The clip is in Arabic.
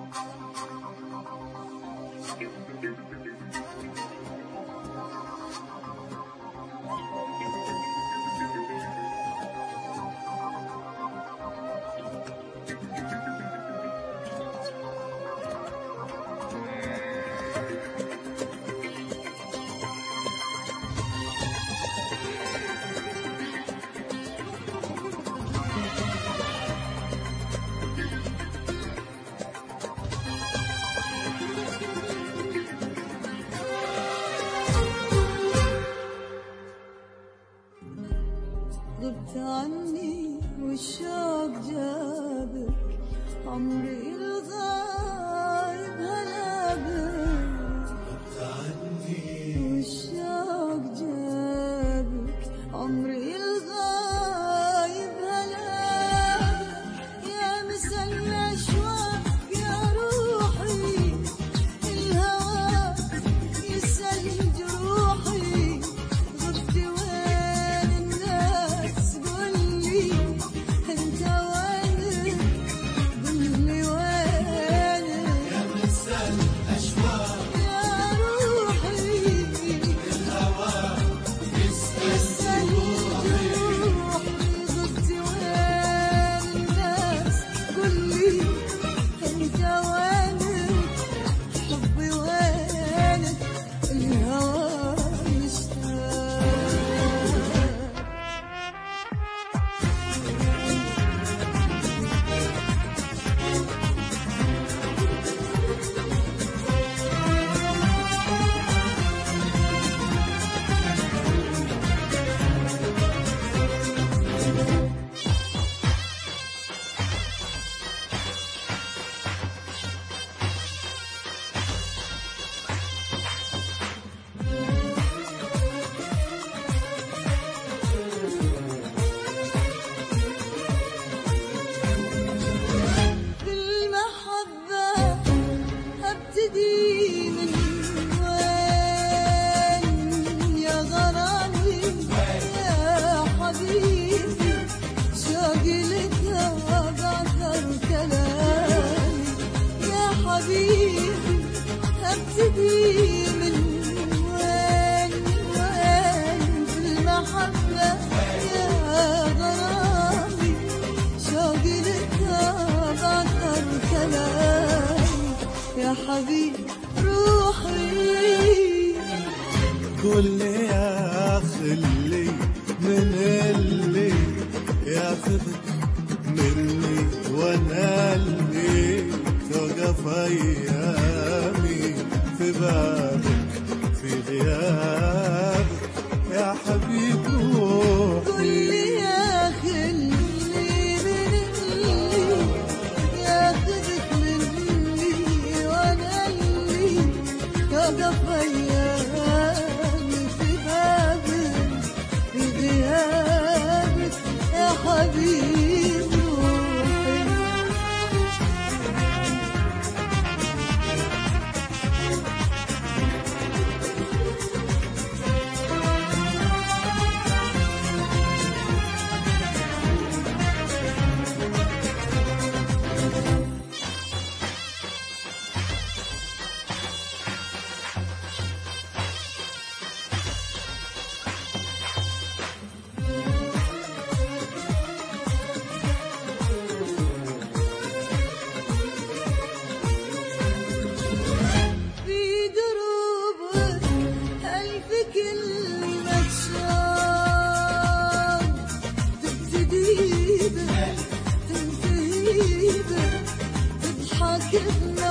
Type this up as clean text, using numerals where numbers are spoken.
غبت عني والشوق جابك، عمري الغايب هلا بك. غبت عني والشوق جابك، عمري الغايب هلا بك. يا مسا الأشواق يا روحي، الهوى يسل جروحي. غبت وين الناس قولي، انت وينك قولي وينك. يا مسا الأشواق يا روحي، الهوى يسل جروحي. غبت وين الناس قولي، انت وينك حبي وينك. الهوى مشتاق. بالمحبة ابتدي من وين يا غرامي يا حبيبي. شوقي لك بعثر كلامي يا حبيبي. ابتدي من وين بالمحبة يا غرامي. شوقي لك بعثر كلامي يا حبيب روحي. قول لي يا خلي من اللي ياخذك مني، وانا اللي توقف ايامي في بابك في غيابك يا حبيب روحي. قل لي يا خلي من اللي ياخذك مني، وانا اللي توقف ايامي في بابك في غيابك يا حبيب روحي. في دروبك ألف كلمة شوق، تبتدي بك تنتهي بك، تضحك